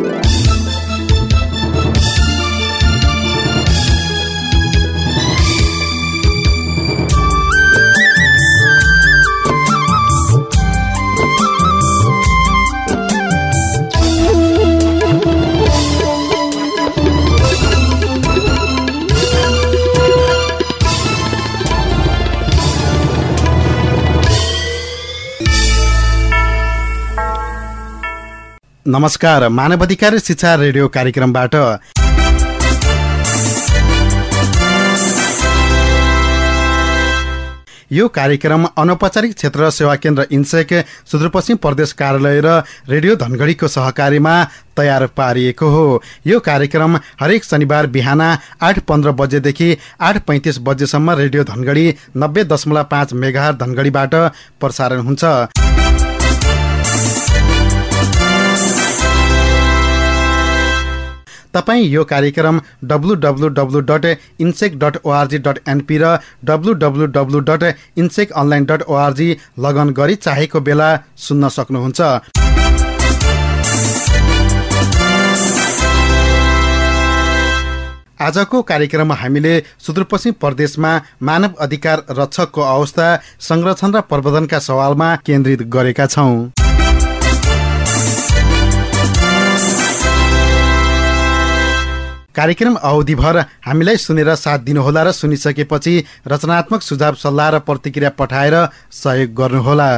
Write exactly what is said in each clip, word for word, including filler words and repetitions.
नमस्कार, मानव अधिकार शिक्षा रेडियो कार्यक्रमबाट यो कार्यक्रम अनौपचारिक क्षेत्र सेवा केन्द्र इन्सेक सुदूरपश्चिम प्रदेश कार्यालय र रेडियो धनगढीको सहकारीमा तयार पारिएको हो। यो कार्यक्रम हरेक शनिबार बिहान आठ पन्ध्र बजेदेखि आठ पैंतिस बजेसम्म रेडियो धनगढी नब्बे दशमलव पाँच मेगाहर्ज धनगढीबाट प्रसारण हुन्छ। तपाईँ यो कार्यक्रम W W W dot INSEC dot ORG dot NP र W W W dot INSEC online dot ORG log on गरी चाहेको बेला सुन्न सक्नुहुन्छ। आजको कार्यक्रममा हामीले सुदूरपश्चिम प्रदेशमा मानव अधिकार रक्षकको अवस्था, संरक्षण र प्रवर्धनका सवालमा केन्द्रित गरेका छौं। कार्यक्रम अवधिभर हामीलाई सुनेर साथ दिनुहोला र सुनिसकेपछि रचनात्मक सुझाव सल्लाह र प्रतिक्रिया पठाएर सहयोग गर्नुहोला।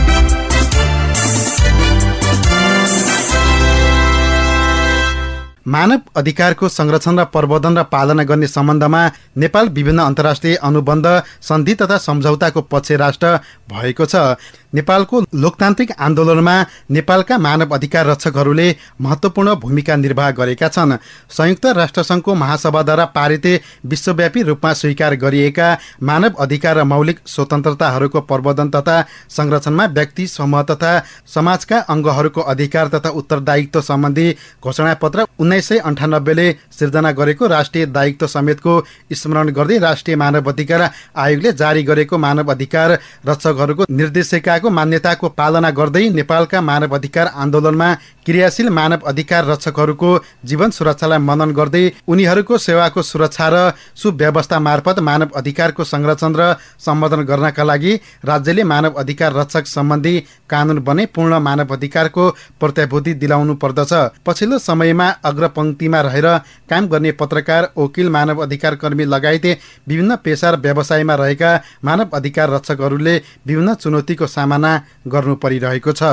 मानव अधिकारको संरक्षण र प्रवर्धन र पालना गर्ने सम्बन्धमा नेपाल विभिन्न अन्तर्राष्ट्रिय अनुबन्ध, सन्धि तथा सम्झौताको पक्ष राष्ट्र भएको छ। नेपालको लोकतान्त्रिक आन्दोलनमा नेपालका मानव अधिकार रक्षकहरूले महत्त्वपूर्ण भूमिका निर्वाह गरेका छन्। संयुक्त राष्ट्रसङ्घको महासभाद्वारा पारित विश्वव्यापी रूपमा स्वीकार गरिएका मानव अधिकार र मौलिक स्वतन्त्रताहरूको प्रवर्धन तथा संरक्षणमा व्यक्ति, समूह तथा समाजका अङ्गहरूको अधिकार तथा उत्तरदायित्व सम्बन्धी घोषणापत्र उन्नाइस सय अन्ठानब्बेले सिर्जना गरेको राष्ट्रिय दायित्व समेतको स्मरण गर्दै राष्ट्रिय मानव अधिकार आयोगले जारी गरेको मानव अधिकार रक्षकहरूको निर्देशिकाको मान्यताको पालना गर्दै नेपालका मानव अधिकार आन्दोलनमा क्रियाशील मानव अधिकार रक्षकहरूको जीवन सुरक्षालाई मनन गर्दै उनीहरूको सेवाको सुरक्षा र सुव्यवस्था मार्फत मानव अधिकारको संरक्षण र सम्वर्धन गर्नका लागि राज्यले मानव अधिकार रक्षक सम्बन्धी कानून बने पूर्ण मानव अधिकारको प्रत्याभूति दिलाउनु पर्दछ। पछिल्लो समयमा अग्रपंक्तिमा रहेर काम गर्ने पत्रकार, वकिल, मानव अधिकार कर्मी लगायत विभिन्न पेशा र व्यवसायमा रहेका मानव अधिकार रक्षकहरूले विभिन्न चुनौतीको सामना गर्नु परिरहेको छ।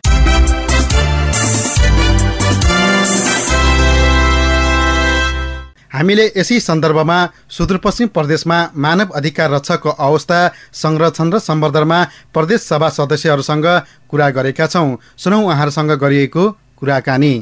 हामीले यसै सन्दर्भमा सुदूरपश्चिम प्रदेशमा मानव अधिकार रक्षकको अवस्था, संरक्षण र सम्वर्धनमा प्रदेश सभा सदस्यहरूसँग कुरा गरेका छौं। सुनौ उहाँहरूसँग गरिएको कुराकानी।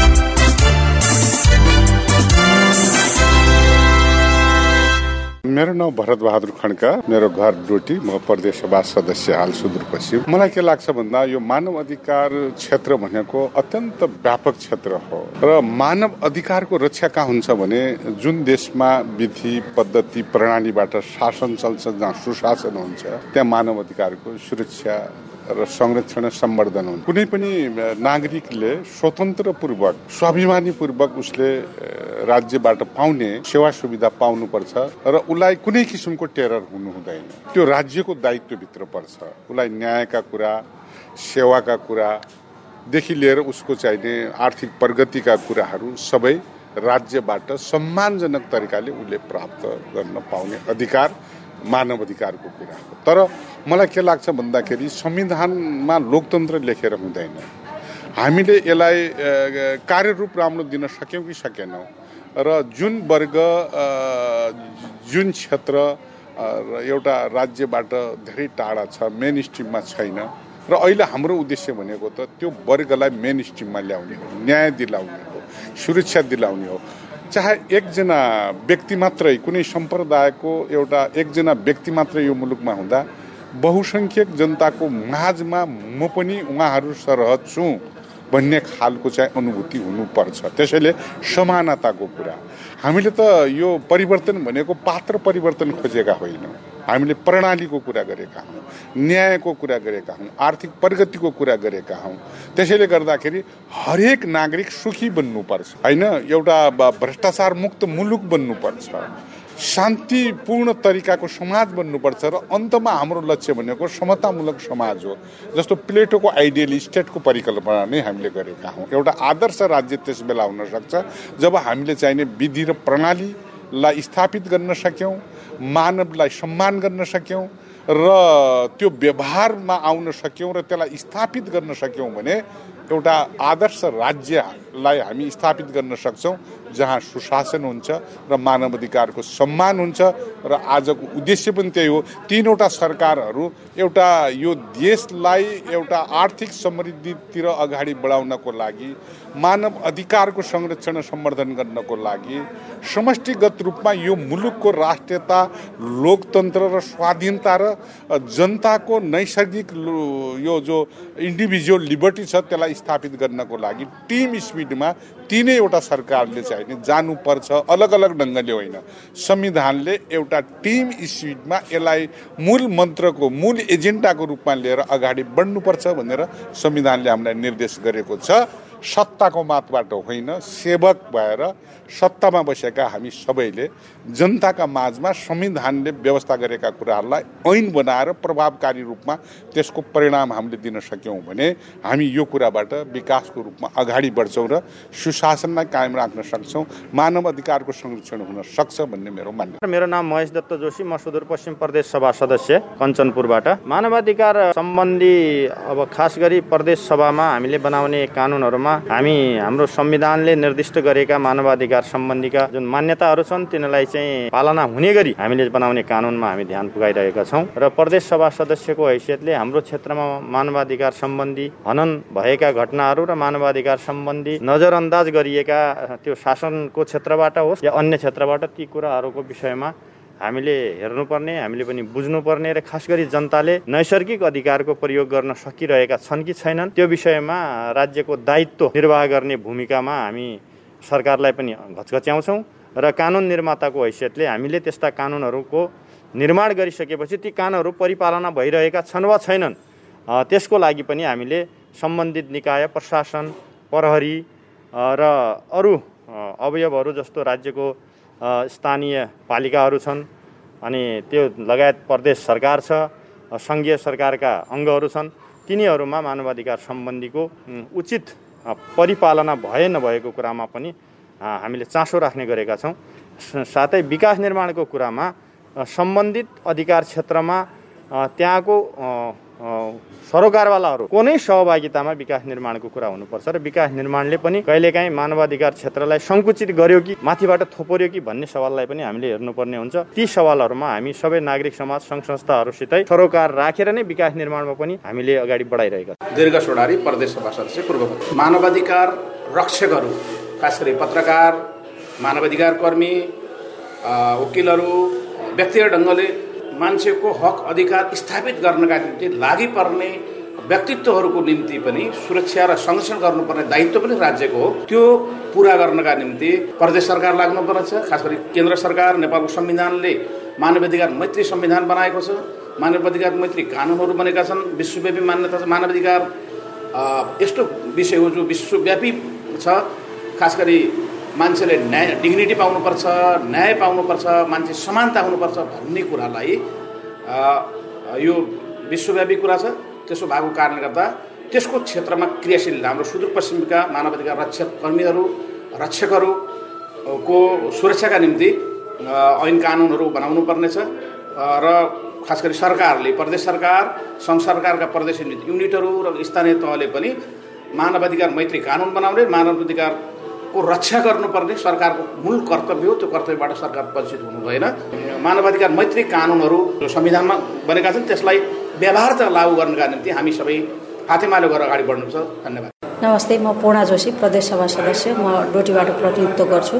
मेरो नाम भरत बहादुर खड्का, मेरो घर डोटी, म प्रदेश सभा सदस्य हाल सुदूरपश्चिम। मलाई के लाग्छ भन्दा यो मानव अधिकार क्षेत्र भनेको अत्यन्त व्यापक क्षेत्र हो र मानव अधिकारको रक्षा कहाँ हुन्छ भने जुन देशमा विधि, पद्धति, प्रणालीबाट शासन चल्छ, जहाँ सुशासन हुन्छ, त्यहाँ मानव अधिकारको सुरक्षा र संरक्षण सम्वर्धन हुन्छ। कुनै पनि नागरिकले स्वतन्त्रपूर्वक, स्वाभिमानीपूर्वक उसले राज्यबाट पाउने सेवा सुविधा पाउनुपर्छ र उसलाई कुनै किसिमको टेरर हुनु हुँदैन। त्यो राज्यको दायित्वभित्र पर्छ। उसलाई न्यायका कुरा, सेवाका कुरादेखि लिएर उसको चाहिने आर्थिक प्रगतिका कुराहरू सबै राज्यबाट सम्मानजनक तरिकाले उसले प्राप्त गर्न पाउने अधिकार मानव अधिकारको कुरा हो। तर मलाई के लाग्छ भन्दाखेरि संविधानमा लोकतन्त्र लेखेर हुँदैन। हामीले यसलाई कार्यरूप राम्रो दिन सक्यौँ कि सकेनौँ र जुन वर्ग, जुन क्षेत्र एउटा राज्यबाट धेरै टाढा छ, मेन स्ट्रिममा छैन र अहिले हाम्रो उद्देश्य भनेको त त्यो वर्गलाई मेन स्ट्रिममा ल्याउने हो, न्याय दिलाउने हो, सुरक्षा दिलाउने हो। चाहे एकजना व्यक्ति मात्रै, कुनै सम्प्रदायको एउटा एकजना व्यक्ति मात्रै यो मुलुकमा हुँदा बहुसंख्यक जनताको माझमा म पनि उहाँहरू सरहद छु भन्ने खालको चाहिँ अनुभूति हुनुपर्छ। त्यसैले समानताको कुरा, हामीले त यो परिवर्तन भनेको पात्र परिवर्तन खोजेका होइनौँ। हामीले प्रणालीको कुरा गरेका हौँ, न्यायको कुरा गरेका हौँ, आर्थिक प्रगतिको कुरा गरेका हौँ। त्यसैले गर्दाखेरि हरेक नागरिक सुखी बन्नुपर्छ होइन, एउटा भ्रष्टाचार मुक्त मुलुक बन्नुपर्छ, शान्तिपूर्ण तरिकाको समाज बन्नुपर्छ र अन्तमा हाम्रो लक्ष्य भनेको समतामूलक समाज हो। जस्तो प्लेटोको आइडियल स्टेटको परिकल्पना नै हामीले गरेका हौँ। एउटा आदर्श राज्य त्यस बेला हुन सक्छ जब हामीले चाहिने विधि र प्रणालीलाई स्थापित गर्न सक्यौँ, मानवलाई सम्मान गर्न सक्यौँ र त्यो व्यवहारमा आउन सक्यौँ र त्यसलाई स्थापित गर्न सक्यौँ भने एउटा आदर्श राज्यलाई हामी स्थापित गर्न सक्छौँ जहाँ सुशासन हुन्छ र मानवाधिकारको सम्मान हुन्छ। र आजको उद्देश्य पनि त्यही हो। तीनवटा सरकारहरू एउटा यो देशलाई एउटा आर्थिक समृद्धितिर अगाडि बढाउनको लागि, मानव अधिकारको संरक्षण सम्वर्धन गर्नको लागि, समष्टिगत रूपमा यो मुलुकको राष्ट्रियता, लोकतन्त्र र स्वाधीनता र जनताको नैसर्गिक यो जो इन्डिभिजुअल लिबर्टी छ त्यसलाई स्थापित गर्नको लागि टिम स्पिडमा तीनैवटा सरकारले चाहिने जानुपर्छ। अलग अलग ढङ्गले होइन, संविधानले एउटा टिम स्पिडमा यसलाई मूल मन्त्रको, मूल एजेन्डाको रूपमा लिएर अगाडि बढ्नुपर्छ भनेर संविधानले हामीलाई निर्देश गरेको छ। सत्ताको मातबाट होइन, सेवक भएर सत्तामा बसेका हामी सबैले जनताका माझमा संविधानले व्यवस्था गरेका कुराहरूलाई ऐन बनाएर प्रभावकारी रूपमा त्यसको परिणाम हामीले दिन सक्यौँ भने हामी यो कुराबाट विकासको रूपमा अगाडि बढ्छौँ र सुशासनलाई कायम राख्न सक्छौँ, मानव अधिकारको संरक्षण हुन सक्छ भन्ने मेरो मान्यता। मेरो नाम महेश दत्त जोशी, म सुदूरपश्चिम प्रदेश सभा सदस्य कञ्चनपुरबाट। मानवाधिकार सम्बन्धी अब खास गरी प्रदेश सभामा हामीले बनाउने कानुनहरूमा हामी हाम्रो संविधानले निर्दिष्ट गरेका मानवाधिकार सम्बन्धीका जुन मान्यताहरू छन् तिनीलाई चाहिँ पालना हुने गरी हामीले बनाउने कानुनमा हामी ध्यान पुगाइरहेका छौँ। र प्रदेश सभा सदस्यको हैसियतले हाम्रो क्षेत्रमा मानवाधिकार सम्बन्धी हनन भएका घटनाहरू र मानवाधिकार सम्बन्धी नजरअन्दाज गरिएका त्यो शासनको क्षेत्रबाट होस् या अन्य क्षेत्रबाट ती कुराहरूको विषयमा हामीले हेर्नुपर्ने, हामीले पनि बुझ्नुपर्ने र खास गरी जनताले नैसर्गिक अधिकारको प्रयोग गर्न सकिरहेका छन् कि छैनन् त्यो विषयमा राज्यको दायित्व निर्वाह गर्ने भूमिकामा हामी सरकारलाई पनि घचघच्याउँछौँ। र कानुन निर्माताको हैसियतले हामीले त्यस्ता कानुनहरूको निर्माण गरिसकेपछि ती कानुनहरू परिपालना भइरहेका छन् वा छैनन् त्यसको लागि पनि हामीले सम्बन्धित निकाय, प्रशासन, प्रहरी र अरू अवयवहरू जस्तो राज्यको स्थानीय पालिकाहरू छन्, अनि त्यो लगायत प्रदेश सरकार छ, सङ्घीय सरकारका अङ्गहरू छन्, तिनीहरूमा मानवाधिकार सम्बन्धीको उचित परिपालना भए नभएको कुरामा पनि हामीले चासो राख्ने गरेका छौँ। साथै विकास निर्माणको कुरामा सम्बन्धित अधिकार क्षेत्रमा त्यहाँको सरोकारवालाहरूको नै सहभागितामा विकास निर्माणको कुरा हुनुपर्छ र विकास निर्माणले पनि कहिलेकाहीँ मानवाधिकार क्षेत्रलाई सङ्कुचित गर्यो कि माथिबाट थोपर्यो कि भन्ने सवाललाई पनि हामीले हेर्नुपर्ने हुन्छ। ती सवालहरूमा हामी सबै नागरिक समाज, सङ्घ संस्थाहरूसितै सरोकार राखेर नै विकास निर्माणमा पनि हामीले अगाडि बढाइरहेका छौँ। दीर्घ सोडारी, प्रदेश सभा सदस्य, पूर्व। मानवाधिकार रक्षकहरू, खास गरी पत्रकार, मानवाधिकार कर्मी, वकिलहरू व्यक्तिगत ढङ्गले मान्छेको हक अधिकार स्थापित गर्नका निम्ति लागि पर्ने व्यक्तित्वहरूको निम्ति पनि सुरक्षा र संरक्षण गर्नुपर्ने दायित्व पनि राज्यको हो। त्यो पुरा गर्नका निम्ति प्रदेश सरकार लाग्नुपर्छ। खास गरी केन्द्र सरकार, नेपालको संविधानले मानवाधिकार मैत्री संविधान बनाएको छ, मानवाधिकार मैत्री कानुनहरू बनेका छन्, विश्वव्यापी मान्यता छ। मानवाधिकार यस्तो विषय हो जो विश्वव्यापी छ। खास गरी मान्छेले न्याय, डिग्निटी पाउनुपर्छ, न्याय पाउनुपर्छ, मान्छे समानता हुनुपर्छ भन्ने कुरालाई यो विश्वव्यापी कुरा छ। त्यसो भएको कारणले गर्दा त्यसको क्षेत्रमा क्रियाशील हाम्रो सुदूरपश्चिमका मानवाधिकार रक्षक कर्मीहरू, रक्षकहरूको सुरक्षाका निम्ति ऐन कानुनहरू बनाउनु पर्नेछ। र खास गरी सरकारले, प्रदेश सरकार, सङ्घ सरकारका प्रदेश युनिटहरू र स्थानीय तहले पनि मानवाधिकार मैत्री कानुन बनाउने, मानवाधिकार को रक्षा गर्नुपर्ने सरकारको मूल कर्तव्य हो। त्यो कर्तव्यबाट सरकार परिचित हुनु भएन। मानवाधिकार मैत्री कानुनहरू जो संविधानमा बनेका छन् त्यसलाई व्यवहारता लागू गर्नका निम्ति हामी सबै हातेमालो गरेर अगाडि बढ्नुपर्छ। धन्यवाद। नमस्ते, म पूर्णा जोशी, प्रदेश सभा सदस्य, म डोटीबाट प्रतिनिधित्व गर्छु।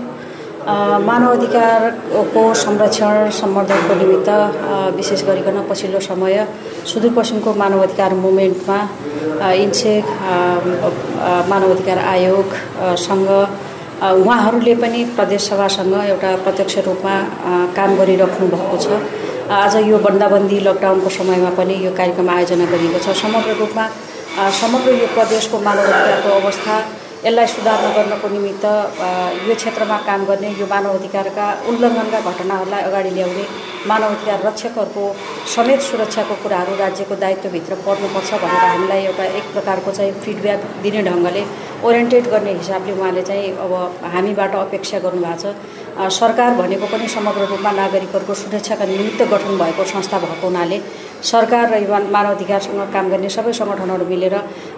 मानवाधिकारको संरक्षण सम्वर्धनको निमित्त विशेष गरिकन पछिल्लो समय सुदूरपश्चिमको मानवाधिकार मुभमेन्टमा इन्सेक, मानवाधिकार आयोगसँग उहाँहरूले पनि प्रदेश सभासँग एउटा प्रत्यक्ष रूपमा काम गरिराख्नु भएको छ आज यो बन्दाबन्दी लकडाउनको समयमा पनि यो कार्यक्रम आयोजना गरिएको छ। समग्र रूपमा समग्र यो प्रदेशको मानवाधिकारको अवस्था यसलाई सुधार गर्नको निमित्त यो क्षेत्रमा काम गर्ने, यो मानवाधिकारका उल्लङ्घनका घटनाहरूलाई अगाडि ल्याउने, मानवाधिकार रक्षकहरूको समेत सुरक्षाको कुराहरू राज्यको दायित्वभित्र पर्नुपर्छ भनेर हामीलाई एउटा एक प्रकारको चाहिँ फिडब्याक दिने ढङ्गले ओरिएन्टेड गर्ने हिसाबले उहाँले चाहिँ अब हामीबाट अपेक्षा गर्नुभएको छ। सरकार भनेको पनि समग्र रूपमा नागरिकहरूको सुरक्षाका निमित्त गठन भएको संस्था भएको हुनाले सरकार र मानवाधिकारसँग काम गर्ने सबै सङ्गठनहरू मिलेर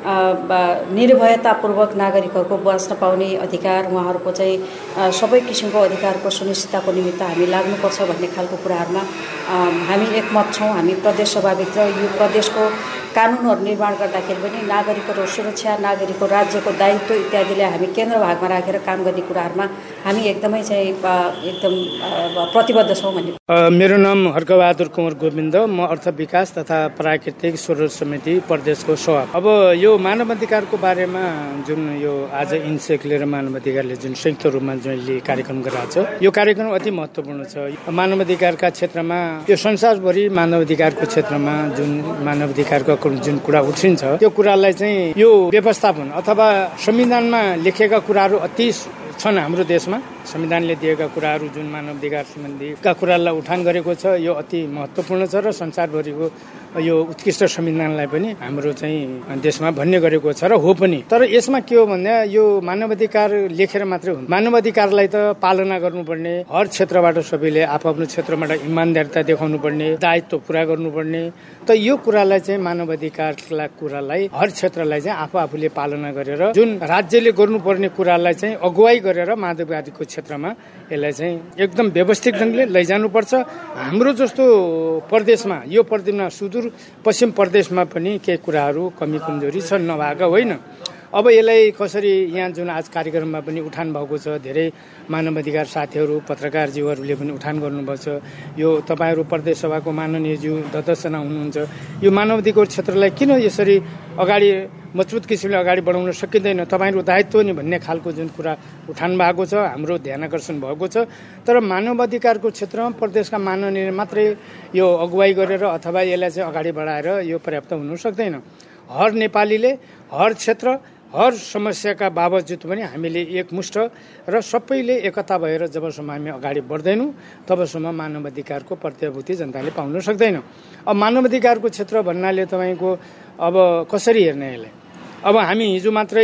निर्भयतापूर्वक नागरिकहरूको बाँच्न पाउने अधिकार, उहाँहरूको चाहिँ सबै किसिमको अधिकारको सुनिश्चितताको निमित्त हामी लाग्नुपर्छ भन्ने खालको कुराहरूमा हामी एकमत छौँ। हामी प्रदेश सभाभित्र यो प्रदेशको कानुनहरू निर्माण गर्दाखेरि पनि नागरिकको सुरक्षा, नागरिकको राज्यको दायित्व इत्यादिलाई हामी केन्द्र भागमा राखेर काम गर्ने कुराहरूमा हामी एकदमै चाहिँ एकदम प्रतिबद्ध छौँ भन्ने। मेरो नाम हर्कबहादुर कुँवर गोविन्द, म अर्थ विकास तथा प्राकृतिक स्रोत समिति प्रदेशको सभापति। अब यो मानवाधिकारको बारेमा जुन यो आज इन्सेक लिएर मानवाधिकारले जुन संयुक्त रूपमा जुन कार्यक्रम गराएको छ, यो कार्यक्रम अति महत्त्वपूर्ण छ। मानवाधिकारका क्षेत्रमा यो संसारभरि मानवाधिकारको क्षेत्रमा जुन मानवाधिकारको जुन कुरा उठिन्छ त्यो कुरालाई चाहिँ यो व्यवस्थापन अथवा संविधानमा लेखेका कुराहरू अति छन्। हाम्रो देशमा संविधानले दिएका कुराहरू जुन मानवाधिकार सम्बन्धीका कुरालाई उठान गरेको छ, यो अति महत्त्वपूर्ण छ र संसारभरिको यो उत्कृष्ट संविधानलाई पनि हाम्रो चाहिँ देशमा भन्ने गरेको छ र हो पनि। तर यसमा के हो भन्दा यो मानवाधिकार लेखेर मात्रै हुन्छ, मानवाधिकारलाई त पालना गर्नुपर्ने, हर क्षेत्रबाट सबैले आफ्नो क्षेत्रबाट इमान्दारिता देखाउनु पर्ने, दायित्व पुरा गर्नुपर्ने। त यो कुरालाई चाहिँ मानवाधिकारका कुरालाई हर क्षेत्रलाई चाहिँ आफू आफूले पालना गरेर जुन राज्यले गर्नुपर्ने कुरालाई चाहिँ अगुवाई गरेर मानवाधिकारको क्षेत्रमा यसलाई चाहिँ एकदम व्यवस्थित ढङ्गले लैजानुपर्छ। हाम्रो जस्तो प्रदेशमा यो प्रदेशमा सुदूर पश्चिम प्रदेशमा पनि केही कुराहरू कमी कमजोरी छन्, नभएका होइन। अब यसलाई कसरी यहाँ जुन आज कार्यक्रममा पनि उठान भएको छ, धेरै मानवाधिकार साथीहरू पत्रकारज्यूहरूले पनि उठान गर्नुभएको छ। यो तपाईँहरू प्रदेश सभाको माननीयज्यू दत्तजना हुनुहुन्छ, यो मानवाधिकार क्षेत्रलाई किन यसरी अगाडि मजबुत किसिमले अगाडि बढाउन सकिँदैन, तपाईँहरूको दायित्व नि भन्ने खालको जुन कुरा उठान भएको छ, हाम्रो ध्यान आकर्षण भएको छ। तर मानवाधिकारको क्षेत्रमा प्रदेशका माननीय मात्रै यो अगुवाई गरेर अथवा यसलाई चाहिँ अगाडि बढाएर यो पर्याप्त हुन सक्दैन। हर नेपालीले हर क्षेत्र हर समस्याका बावजुद पनि हामीले एकमुष्ट र सबैले एकता भएर जबसम्म हामी अगाडि बढ्दैनौँ तबसम्म मानवाधिकारको प्रत्याभूति जनताले पाउन सक्दैन। अब मानवाधिकारको क्षेत्र भन्नाले तपाईँको अब कसरी हेर्ने यसलाई, अब हामी हिजो मात्रै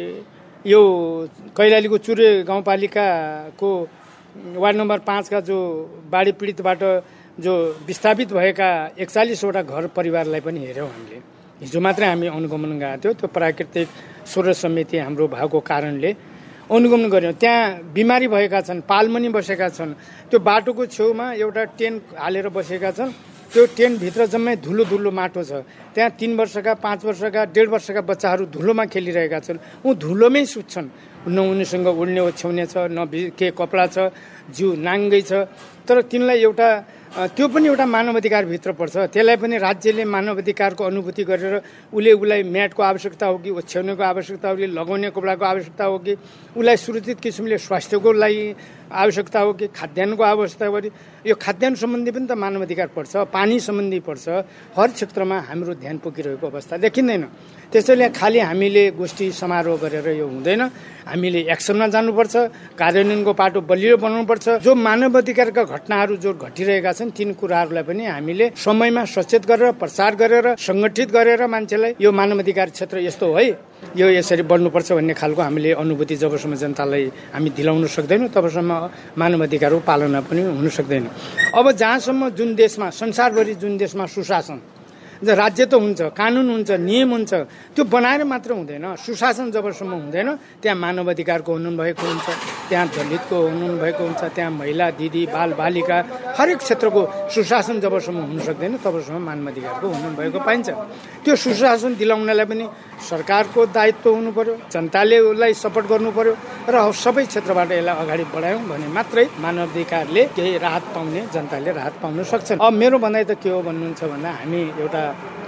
यो कैलालीको चुरे गाउँपालिकाको वार्ड नम्बर पाँचका जो बाढी पीडितबाट जो विस्थापित भएका एकचालिसवटा घर परिवारलाई पनि हेऱ्यौँ हामीले। हिजो मात्रै हामी अनुगमन गएको थियो, त्यो प्राकृतिक स्रोत समिति हाम्रो भएको कारणले अनुगमन गऱ्यौँ। त्यहाँ बिमारी भएका छन्, पालमनी बसेका छन्, त्यो बाटोको छेउमा एउटा टेन्ट हालेर बसेका छन्, त्यो टेन्टभित्र जम्मै धुलो धुलो माटो छ। त्यहाँ तीन वर्षका पाँच वर्षका डेढ वर्षका बच्चाहरू धुलोमा खेलिरहेका छन्, ऊ धुलोमै सुत्छन्, न उनीसँग उड्ने ओछ्याउने छ, न के कपडा छ, जिउ नाङ्गै छ। तर तिनलाई एउटा त्यो पनि एउटा मानवाधिकारभित्र पर्छ। त्यसलाई पनि राज्यले मानवाधिकारको अनुभूति गरेर उसले उसलाई म्याटको आवश्यकता हो कि ओछ्याउनेको आवश्यकता हो कि लगाउने कपडाको आवश्यकता हो कि उसलाई सुरक्षित किसिमले स्वास्थ्यको लागि आवश्यकता हो कि खाद्यान्नको आवश्यकता हो कि यो खाद्यान्न सम्बन्धी पनि त मानवाधिकार पर्छ, पानी सम्बन्धी पर्छ। हर क्षेत्रमा हाम्रो ध्यान पुगिरहेको अवस्था देखिँदैन। त्यसैले खालि हामीले गोष्ठी समारोह गरेर यो हुँदैन, हामीले एक्सनमा जानुपर्छ, कार्यान्वयनको पाटो बलियो बनाउनुपर्छ। जो मानवाधिकारका घटनाहरू जो घटिरहेका छन् तीन कुराहरूलाई पनि हामीले समयमा सचेत गरेर प्रचार गरेर सङ्गठित गरेर मान्छेलाई यो मानवाधिकार क्षेत्र यस्तो है, यो यसरी बढ्नुपर्छ भन्ने खालको हामीले अनुभूति जबसम्म जनतालाई हामी दिलाउन सक्दैनौँ तबसम्म मानवाधिकारको पालना पनि हुन सक्दैन। अब जहाँसम्म जुन देशमा संसारभरि जुन देशमा सुशासन राज्य त हुन्छ, कानुन हुन्छ, नियम हुन्छ, त्यो बनाएर मात्र हुँदैन। सुशासन जबसम्म हुँदैन त्यहाँ मानवाधिकारको हुनु भएको हुन्छ, त्यहाँ दलितको हुनु भएको हुन्छ, त्यहाँ महिला दिदी बाल बालिका हरेक क्षेत्रको सुशासन जबसम्म हुन सक्दैन तबसम्म मानवाधिकारको हुनु भएको पाइन्छ। त्यो सुशासन दिलाउनलाई पनि सरकारको दायित्व हुनु पर्यो, जनताले उसलाई सपोर्ट गर्नु पर्यो र सबै क्षेत्रबाट यसलाई अगाडि बढायौँ भने मात्रै मानवाधिकारले केही राहत पाउने, जनताले राहत पाउन सक्छन्। अब मेरो भनाइ त के हो भन्नुहुन्छ भन्दा हामी एउटा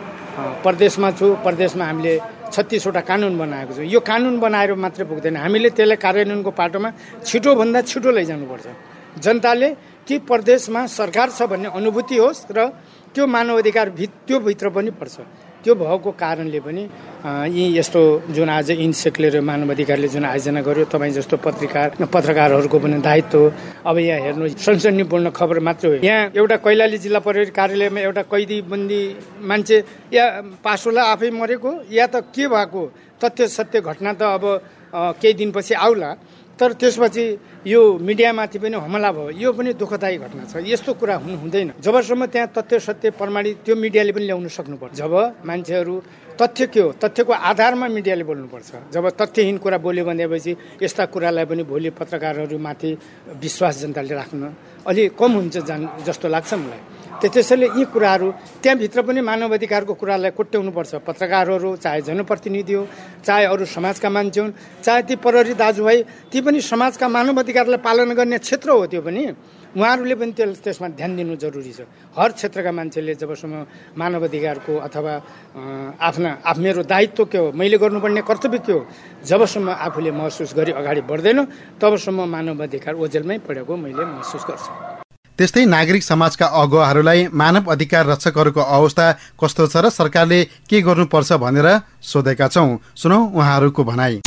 प्रदेशमा छु, प्रदेशमा हामीले छत्तीसवटा कानुन बनाएको छौँ। यो कानुन बनाएर मात्रै पुग्दैन, हामीले त्यसलाई कार्यान्वयनको पाटोमा छिटोभन्दा छिटो लैजानुपर्छ। जनताले ती प्रदेशमा सरकार छ भन्ने अनुभूति होस् र त्यो मानव अधिकार भित्र त्यो भित्र पनि पर्छ। त्यो भएको कारणले पनि यी यस्तो जुन आज इन्सेकले र मानव अधिकारले जुन आयोजना गर्यो, तपाईँ जस्तो पत्रकार पत्रकारहरूको पनि दायित्व। अब यहाँ हेर्नु, सनसनीपूर्ण खबर मात्र हो। यहाँ एउटा कैलाली जिल्ला प्रहरी कार्यालयमा एउटा कैदी बन्दी मान्छे या पासोला आफै मरेको या त के भएको तथ्य सत्य घटना त अब केही दिनपछि आउला, तर त्यसपछि यो मिडियामाथि पनि हमला भयो। यो पनि दुःखदायी घटना छ। यस्तो कुरा हुनु हुँदैन जबसम्म त्यहाँ तथ्य सत्य प्रमाणित त्यो मिडियाले पनि ल्याउन सक्नुपर्छ। जब मान्छेहरू तथ्य के हो त्यको आधारमा मिडियाले बोल्नुपर्छ। जब तथ्यहीन कुरा बोल्यो भनेपछि यस्ता कुरालाई पनि भोलि पत्रकारहरूमाथि विश्वास जनताले राख्न अलि कम हुन्छ जान जस्तो लाग्छ मलाई। त्यसैले यी कुराहरू त्यहाँभित्र पनि मानव अधिकारको कुरालाई कोट्याउनुपर्छ। पत्रकारहरू चाहे जनप्रतिनिधि हो, चाहे अरू समाजका मान्छे हुन्, चाहे ती प्रहरी दाजुभाइ, ती पनि समाजका मानव अधिकारलाई पालना गर्ने क्षेत्र हो। त्यो पनि उहाँहरूले पनि त्यसमा ध्यान दिनु जरुरी छ। हर क्षेत्रका मान्छेले जबसम्म मानव अधिकारको अथवा आफ्ना आफ मेरो दायित्व के हो, मैले गर्नुपर्ने कर्तव्य के हो, जबसम्म आफूले महसुस गरी अगाडि बढ्दैन तबसम्म मानव अधिकार ओझेलमै परेको मैले महसुस गर्छु। त्यस्तै नागरिक समाजका अगुवाहरूलाई मानव अधिकार रक्षकहरूको अवस्था कस्तो छ र सरकारले के गर्नुपर्छ भनेर सोधेका छौं। सुनौ उहाँहरूको भनाई।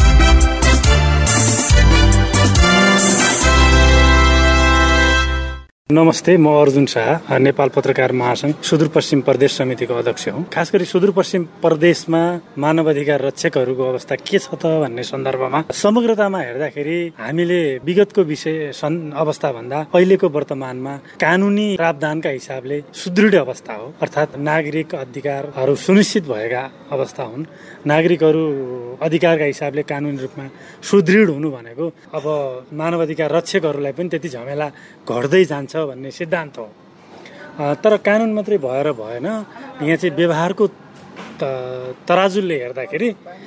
नमस्ते, म अर्जुन शाह, नेपाल पत्रकार महासंघ सुदूरपश्चिम प्रदेश समितिको अध्यक्ष हुँ। खास गरी सुदूरपश्चिम प्रदेशमा मानव अधिकार रक्षकहरूको अवस्था के छ त भन्ने सन्दर्भमा समग्रतामा हेर्दाखेरि हामीले विगतको विषय अवस्था भन्दा अहिलेको वर्तमानमा कानुनी प्रावधानका हिसाबले सुदृढ अवस्था हो। अर्थात् नागरिक अधिकारहरू सुनिश्चित भएका अवस्था हुन्। नागरिकहरू अधिकारका हिसाबले कानुनी रूपमा सुदृढ हुनु भनेको अब मानव अधिकार रक्षकहरूलाई पनि त्यति झमेला घट्दै जान्छ भन्ने सिद्धान्त हो। तर कानुन मात्रै भएर भएन, यहाँ चाहिँ व्यवहारको तराजुले हेर्दाखेरि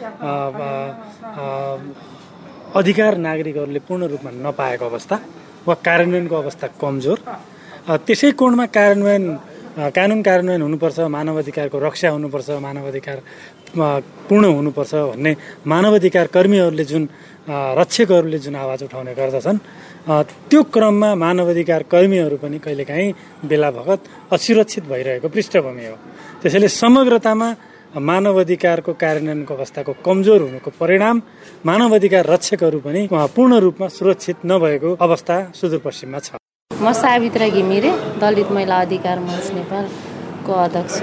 अधिकार नागरिकहरूले पूर्ण रूपमा नपाएको अवस्था वा कार्यान्वयनको अवस्था कमजोर। त्यसै कोणमा कार्यान्वयन कानुन कार्यान्वयन हुनुपर्छ, मानव अधिकारको रक्षा हुनुपर्छ, मानव अधिकार पूर्ण हुनुपर्छ भन्ने मानव अधिकार कर्मीहरूले जुन रक्षकहरूले जुन आवाज उठाउने गर्दछन्, त्यो क्रममा मानव अधिकार कर्मीहरू पनि कहिलेकाहीँ बेला भगत असुरक्षित भइरहेको पृष्ठभूमि हो। त्यसैले समग्रतामा मानव अधिकारको कार्यान्वयनको अवस्थाको कमजोर हुनुको परिणाम मानव अधिकार रक्षकहरू पनि पूर्ण रूपमा सुरक्षित नभएको अवस्था सुदूरपश्चिममा छ। म सावित्रा घिमिरे, दलित महिला अधिकार मञ्च नेपालको अध्यक्ष।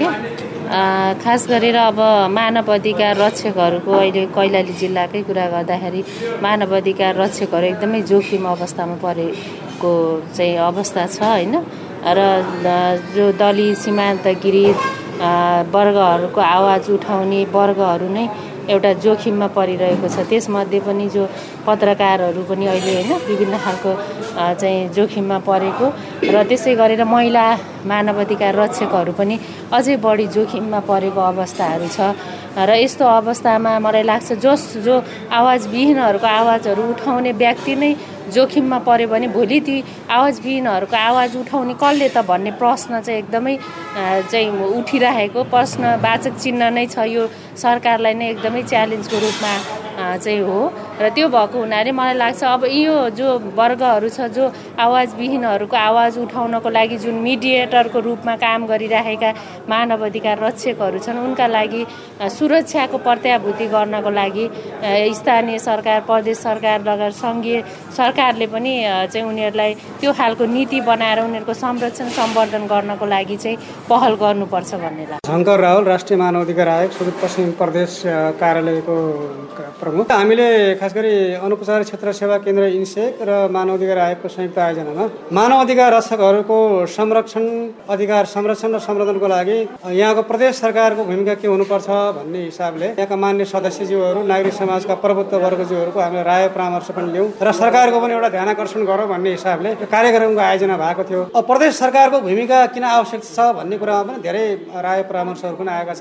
खास गरेर अब मानव अधिकार रक्षकहरूको अहिले कैलाली जिल्लाकै कुरा गर्दाखेरि मानव अधिकार रक्षकहरू एकदमै जोखिम अवस्थामा परेको चाहिँ अवस्था छ होइन। र जो दलित सीमान्तगिरी वर्गहरूको आवाज उठाउने वर्गहरू नै एउटा जोखिममा परिरहेको छ। त्यसमध्ये पनि जो पत्रकारहरू पनि अहिले होइन विभिन्न खालको चाहिँ जोखिममा परेको र त्यसै गरेर महिला मानव अधिकार रक्षकहरू पनि अझै बढी जोखिममा परेको अवस्थाहरू छ। र यस्तो अवस्थामा मलाई लाग्छ जस जो आवाजविहीनहरूको आवाजहरू उठाउने व्यक्ति नै जोखिममा पर्यो भने भोलि ती आवाजविहीनहरूको आवाज उठाउने कसले त भन्ने प्रश्न चाहिँ एकदमै चाहिँ उठिरहेको प्रश्नवाचक चिन्ह नै छ। यो सरकारलाई नै एकदमै च्यालेन्जको रूपमा चाहिँ हो। र त्यो भएको हुनाले मलाई लाग्छ अब यो जो वर्गहरू छ, जो आवाजविहीनहरूको आवाज उठाउनको लागि जुन मिडिएटरको रूपमा काम गरिरहेका मानव अधिकार रक्षकहरू छन्, उनका लागि सुरक्षाको प्रत्याभूति गर्नको लागि स्थानीय सरकार, प्रदेश सरकार लगायत सङ्घीय सरकारले पनि चाहिँ उनीहरूलाई त्यो खालको नीति बनाएर उनीहरूको संरक्षण सम्वर्धन गर्नको लागि चाहिँ पहल गर्नुपर्छ भन्ने लाग्छ। शङ्कर राहुल, राष्ट्रिय मानव अधिकार आयोग सुदूरपश्चिम प्रदेश कार्यालयको प्रमुख। हामीले खास गरी अनुपचारिक क्षेत्र सेवा केन्द्र इन्सेक र मानव अधिकार आयोगको संयुक्त आयोजनामा मानव अधिकार रक्षकहरूको संरक्षण अधिकार संरक्षण र सम्वर्धनको लागि यहाँको प्रदेश सरकारको भूमिका के हुनुपर्छ भन्ने हिसाबले यहाँका मान्य सदस्यज्यूहरू, नागरिक समाजका प्रभुत्व वर्गज्यूहरूको हामीले राय परामर्श पनि लियौँ र सरकारको पनि एउटा ध्यान आकर्षण गरौँ भन्ने हिसाबले कार्यक्रमको आयोजना भएको थियो। अब प्रदेश सरकारको भूमिका किन आवश्यक छ भन्ने कुरामा पनि धेरै राय परामर्शहरू पनि आएका छन्।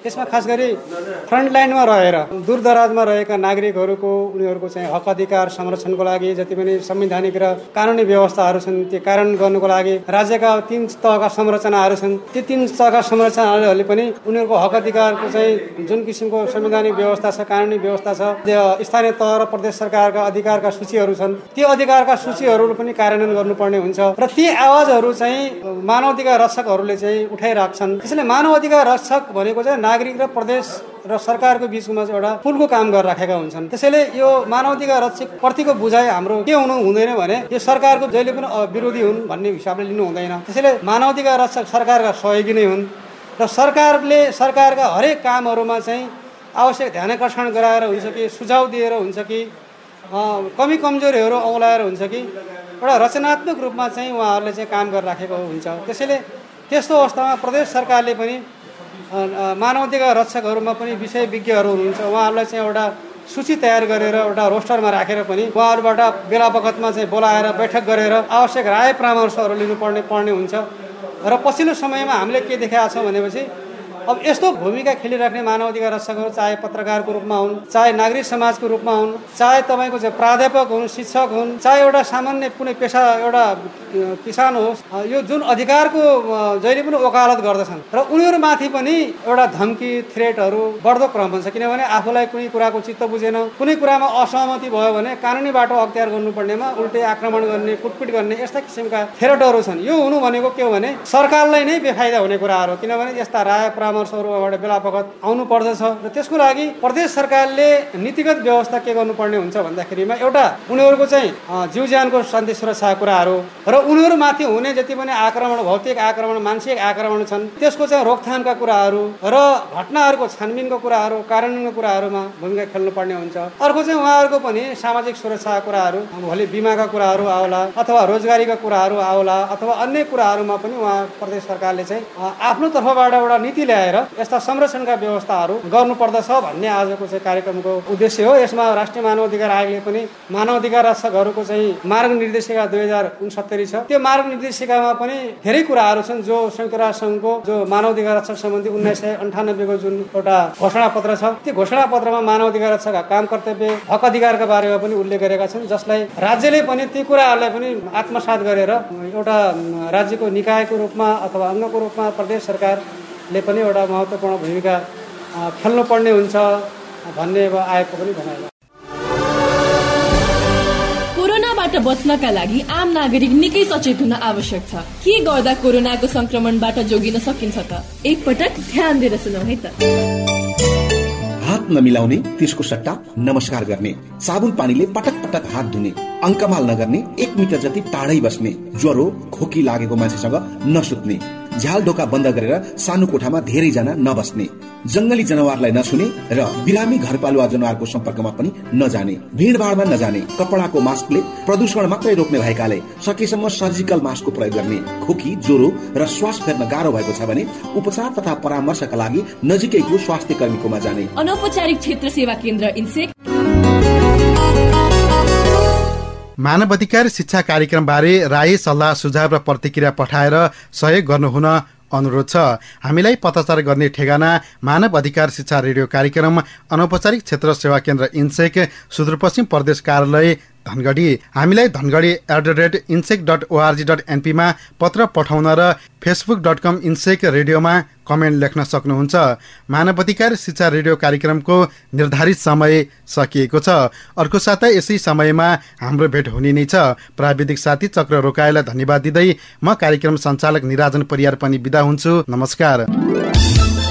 त्यसमा खास गरी फ्रन्ट लाइनमा रहेर दूरदराजमा रहेका नागरिकहरूको उनीहरूको चाहिँ हक अधिकार संरक्षणको लागि जति पनि संवैधानिक र कानुनी व्यवस्थाहरू छन् त्यो कार्यान्वयन गर्नुको लागि राज्यका तीन तहका संरचनाहरू छन् ती तीन तहका संरचनाहरूले पनि उनीहरूको हक अधिकारको चाहिँ जुन किसिमको संवैधानिक व्यवस्था छ कानुनी व्यवस्था छ स्थानीय तह र प्रदेश सरकारका अधिकारका सूचीहरू छन् ती अधिकारका सूचीहरू पनि कार्यान्वयन गर्नुपर्ने हुन्छ र ती आवाजहरू चाहिँ मानव अधिकार रक्षकहरूले चाहिँ उठाइराख्छन्। त्यसैले मानव अधिकार रक्षक भनेको चाहिँ नागरिक र प्रदेश र सरकारको बिचमा चाहिँ एउटा पुलको काम गरिराखेका हुन्छन्। त्यसैले यो मानव अधिकार रक्षक प्रतिको बुझाइ हाम्रो के हुनु हुँदैन भने यो सरकारको जहिले पनि विरोधी हुन् भन्ने हिसाबले लिनु हुँदैन। त्यसैले मानव अधिकार रक्षक सरकारका सहयोगी नै हुन् र सरकारले सरकारका हरेक कामहरूमा चाहिँ आवश्यक ध्यानाकर्षण गराएर हुन्छ कि सुझाव दिएर हुन्छ कि कमी कमजोरीहरू औँलाएर हुन्छ कि एउटा रचनात्मक रूपमा चाहिँ उहाँहरूले चाहिँ काम गरिराखेको हुन्छ। त्यसैले त्यस्तो अवस्थामा प्रदेश सरकारले पनि मानवाधिकार रक्षकहरूमा पनि विषय विज्ञहरू हुनुहुन्छ उहाँहरूलाई चाहिँ एउटा सूची तयार गरेर एउटा रोस्टरमा राखेर पनि उहाँहरूबाट बेला बखतमा चाहिँ बोलाएर बैठक गरेर आवश्यक राय परामर्शहरू लिनुपर्ने पर्ने हुन्छ। र पछिल्लो समयमा हामीले के देखाएको छौँ भनेपछि अब यस्तो भूमिका खेलिराख्ने मानव अधिकार रक्षकहरू चाहे पत्रकारको रूपमा हुन् चाहे नागरिक समाजको रूपमा हुन् चाहे तपाईँको चाहिँ प्राध्यापक हुन् शिक्षक हुन् चाहे एउटा सामान्य कुनै पेसा एउटा किसान होस् यो जुन अधिकारको जहिले पनि वकालत गर्दछन् र उनीहरूमाथि पनि एउटा धम्की थ्रेटहरू बढ्दो क्रम हुन्छ। किनभने आफूलाई कुनै कुराको चित्त बुझेन कुनै कुरामा असहमति भयो भने कानुनी बाटो अख्तियार गर्नुपर्नेमा उल्टै आक्रमण गर्ने कुटपिट गर्ने यस्ता किसिमका थ्रेटहरू छन्। यो हुनु भनेको के हो भने सरकारलाई नै बेफाइदा हुने कुराहरू किनभने यस्ता राय परामर्शहरूबाट बेला बखत आउनु पर्दछ र त्यसको लागि प्रदेश सरकारले नीतिगत व्यवस्था के गर्नुपर्ने हुन्छ भन्दाखेरिमा एउटा उनीहरूको चाहिँ जीव ज्यानको शान्ति सुरक्षाको कुराहरू र उनीहरूमाथि हुने जति पनि आक्रमण भौतिक आक्रमण मानसिक आक्रमण छन् त्यसको चाहिँ रोकथामका कुराहरू र घटनाहरूको छानबिनको कुराहरू कार्यान्वयनका कुराहरूमा भूमिका खेल्नुपर्ने हुन्छ। अर्को चाहिँ उहाँहरूको पनि सामाजिक सुरक्षाका कुराहरू भोलि बिमाका कुराहरू आउला अथवा रोजगारीका कुराहरू आउला अथवा अन्य कुराहरूमा पनि उहाँ प्रदेश सरकारले चाहिँ आफ्नो तर्फबाट एउटा नीति ल्याएर यस्ता संरक्षणका व्यवस्थाहरू गर्नुपर्दछ भन्ने आजको चाहिँ कार्यक्रमको उद्देश्य हो। यसमा राष्ट्रिय मानव अधिकार आयोगले पनि मानव अधिकार रक्षकहरूको चाहिँ मार्ग निर्देशिका दुई हजार उनसत्तरी छ त्यो मार्ग निर्देशिकामा पनि धेरै कुराहरू छन् जो संयुक्त राष्ट्र संघको जो मानव अधिकार रक्षक सम्बन्धी उन्नाइस सय अन्ठानब्बेको जुन एउटा घोषणा पत्र छ त्यो घोषणा पत्रमा मानव अधिकार रक्षकका काम कर्तव्य हक अधिकारका बारेमा पनि उल्लेख गरेका छन् जसलाई राज्यले पनि ती कुराहरूलाई पनि आत्मसात गरेर एउटा राज्यको निकायको रूपमा अथवा अङ्गको रूपमा प्रदेश सरकारले पनि एउटा महत्त्वपूर्ण भूमिका खेल्नुपर्ने हुन्छ भन्ने आयोगको पनि भनाइ छ। कोरोनाबाट बच्नका लागि आम नागरिक निकै सचेत हुन आवश्यक छ। के गर्दा कोरोनाको संक्रमणबाट जोगिन सकिन्छ त एकपटक ध्यान दिएर सुनौ है त। हात नमिलाउने त्यसको सट्टा नमस्कार गर्ने साबुन पानीले पटक पटक हात धुने अङ्कमाल नगर्ने एक मिटर जति टाढै बस्ने ज्वरो खोकी लागेको मान्छेसँग नसुत्ने झ्याल ढोका बन्द गरेर सानो कोठामा धेरैजना नबस्ने जंगली जनावरलाई नछुने र बिरामी घरपालुवा जनावरको सम्पर्कमा पनि नजाने भीडभाडमा नजाने कपडाको मास्कले प्रदूषण मात्रै रोक्ने भएकाले सकेसम्म सर्जिकल मास्कको प्रयोग गर्ने खोकी ज्वरो र श्वास फेर्न गाह्रो भएको छ भने उपचार तथा परामर्शका लागि नजिकैको स्वास्थ्य कर्मीकोमा जाने। अनौपचारिक क्षेत्र सेवा केन्द्र इन्सेक मानव अधिकार शिक्षा कार्यक्रम बारे राय सल्लाह सुझाव र प्रतिक्रिया पठाएर सहयोग गर्नुहुन अनुरोध छ। हामीलाई पत्राचार गर्ने ठेगाना मानव अधिकार शिक्षा रेडियो कार्यक्रम अनौपचारिक क्षेत्र सेवा केन्द्र इन्सेक सुदूरपश्चिम प्रदेश कार्यालय धनगढी। हामीलाई Dhangadhi at the rate INSEC dot ORG डट एनपीमा पत्र पठाउन र फेसबुक डट कम इन्सेक रेडियोमा कमेन्ट लेख्न सक्नुहुन्छ। मानव अधिकार शिक्षा रेडियो कार्यक्रमको निर्धारित समय सकिएको छ। अर्को साता यसै समयमा हाम्रो भेट हुने नै छ। प्राविधिक साथी चक्र रोकाएलाई धन्यवाद दिँदै म कार्यक्रम सञ्चालक निराजन परियार पनि बिदा हुन्छु। नमस्कार।